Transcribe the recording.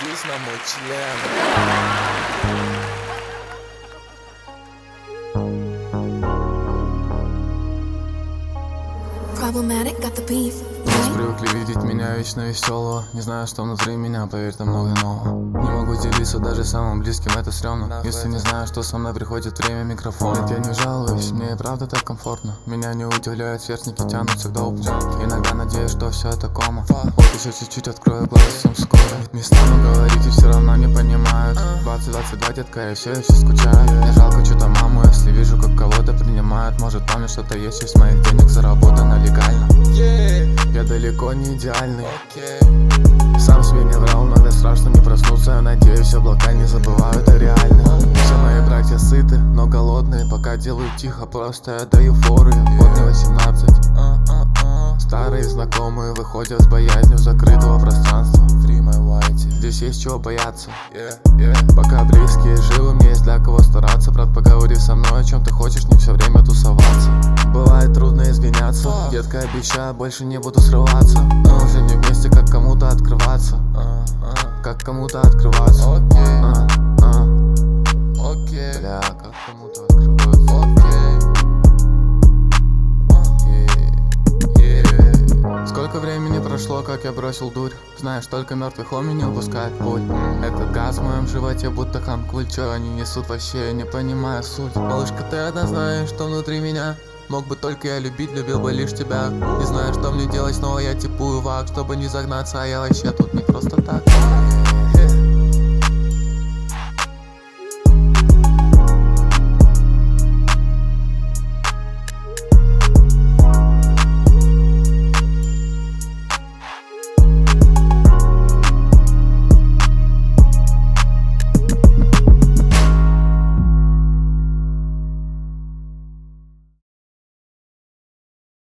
Садись на мой член. Problematic, got the beef. Привыкли видеть меня вечно веселого. Не знаю, что внутри меня, поверь, там много нового. Не могу делиться даже самым близким, это стрёмно. Если не знаю, что со мной приходит время микрофона. Нет, я не жалуюсь, мне и правда так комфортно. Меня не удивляют сверстники, тянутся к допу. Иногда надеюсь, что все это кома. Вот еще чуть-чуть открою глаза, совсем скоро. Не стану говорить и все равно не понимают. 20-22, детка, я все еще скучаю. Мне жалко что-то маму, если вижу, как кого-то принимают. Может, помню, что-то есть из моих денег заработано легально. Я далеко не идеальный. Сам себе не врал, иногда страшно не проснуться. Я надеюсь, облака не забывают о реальных. Все мои братья сыты, но голодные. Пока делаю тихо, просто я даю форы. Вот мне 18. Старые знакомые выходят с боязнью закрытого пространства. Здесь есть чего бояться. Пока близкие живы, мне есть для кого стараться. Брат, поговори со мной, о чем ты хочешь, не все время тусоваться. Бывает трудно извиняться. Детка, обещаю, больше не буду срываться. Мы уже не вместе, как кому-то открываться. Как кому-то открываться. Бля, как кому-то открываться. Сколько времени прошло, как я бросил дурь. Знаешь, только мертвый хомий не упускает пуль. Этот газ в моем животе будто хамкуль. Чё они несут вообще, я не понимаю суть. Малышка, ты одна знаешь, что внутри меня. Мог бы только я любить, любил бы лишь тебя. Не знаю, что мне делать, снова я типую вак, чтобы не загнаться. А я вообще тут не просто так.